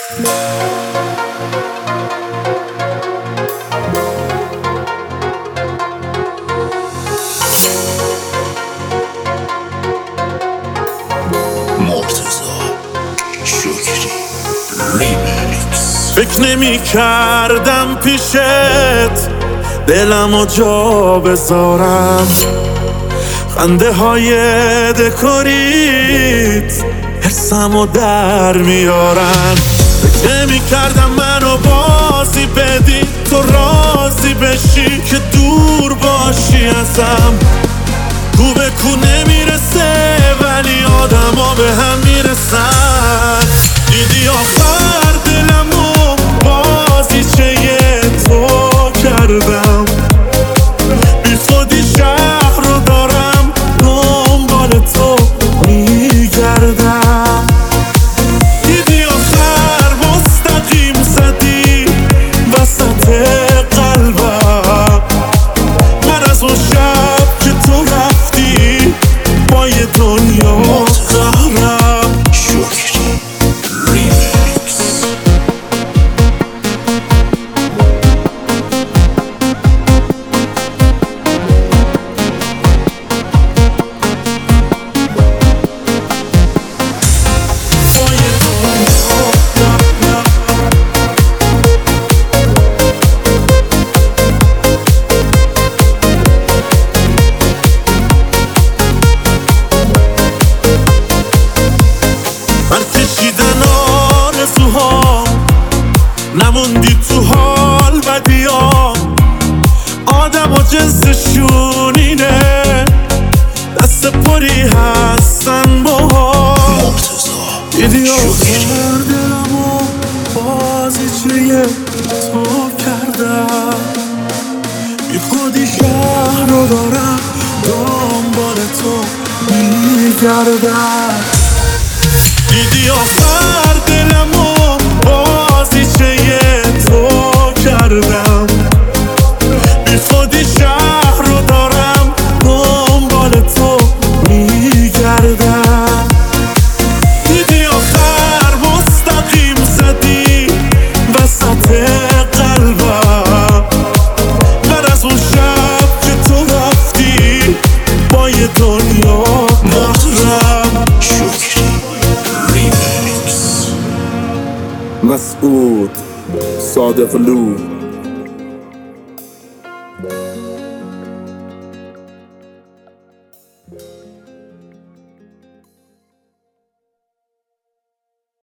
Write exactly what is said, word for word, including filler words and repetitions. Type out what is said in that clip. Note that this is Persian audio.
فکر نمی کردم پیشت دلمو جا بذارم، خنده های دکوریت حسمو در میارن. فکر نمی کردم منو بازی بدی، تو راضی بشی که دور باشی ازم. کو به کو نمیرسه ولی آدم ها به هم میرسن. دیدی آخر دلمو بازیچه تو کردم، بی خودی شهر رو دارم دنبال تو میگردم. دیدی آخر مستقیم زدی وسط قلبم، من از اون شب که تو رفتی با یه دنیا قهرم. شکری ریمیکس. نموندی تو حال بدیام، آدم و جنسشون اینه، دست پری هستن با هم. دیدی آخر دلمو بازیچه تو کردم، بی خودی شهر رو دارم دنبال تو میگردم. دیدی آخر دلمو بازیچه تو کردم، بی خودی شهر رو دارم دنبال تو میگردم. دیدی آخر مستقیم زدی وسط قلبم، من از اون شب که تو رفتی با یه دنیا قهرم. شکری ریمیکس. مسعود صادقلو.